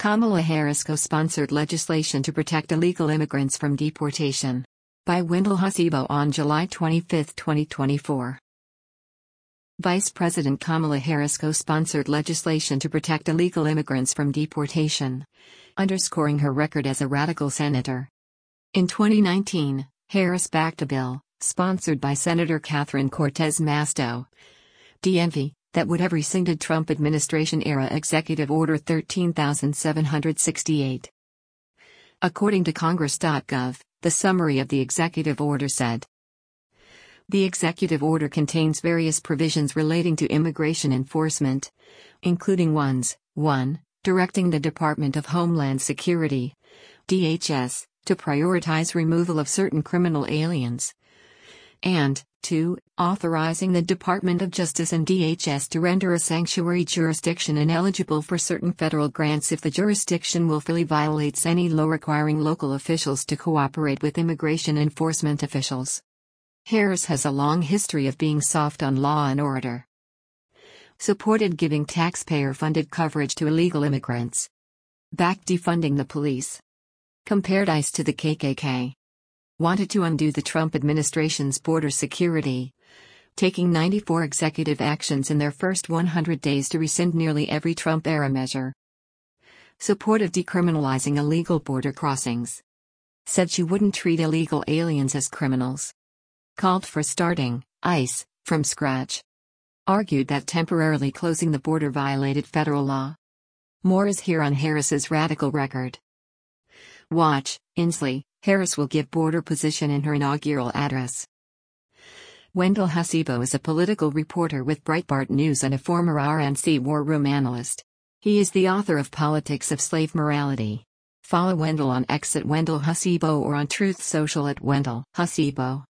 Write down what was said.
Kamala Harris co-sponsored legislation to protect illegal immigrants from deportation. By Wendell Hasibo on July 25, 2024. Vice President Kamala Harris co-sponsored legislation to protect illegal immigrants from deportation, underscoring her record as a radical senator. In 2019, Harris backed a bill, sponsored by Senator Catherine Cortez Masto, DMV, that would have rescinded Trump administration-era Executive Order 13,768. According to Congress.gov, the summary of the executive order said, the executive order contains various provisions relating to immigration enforcement, including 1. Directing the Department of Homeland Security, DHS, to prioritize removal of certain criminal aliens, and 2. Authorizing the Department of Justice and DHS to render a sanctuary jurisdiction ineligible for certain federal grants if the jurisdiction willfully violates any law requiring local officials to cooperate with immigration enforcement officials. Harris has a long history of being soft on law and order. Supported giving taxpayer-funded coverage to illegal immigrants. Backed defunding the police. Compared ICE to the KKK. Wanted to undo the Trump administration's border security, taking 94 executive actions in their first 100 days to rescind nearly every Trump-era measure. Supported decriminalizing illegal border crossings. Said she wouldn't treat illegal aliens as criminals. Called for starting ICE from scratch. Argued that temporarily closing the border violated federal law. More is here on Harris's radical record. Watch, Inslee, Harris will give border position in her inaugural address. Wendell Hasibo is a political reporter with Breitbart News and a former RNC war room analyst. He is the author of Politics of Slave Morality. Follow Wendell on X at Wendell Hasibo or on Truth Social at Wendell Hasibo.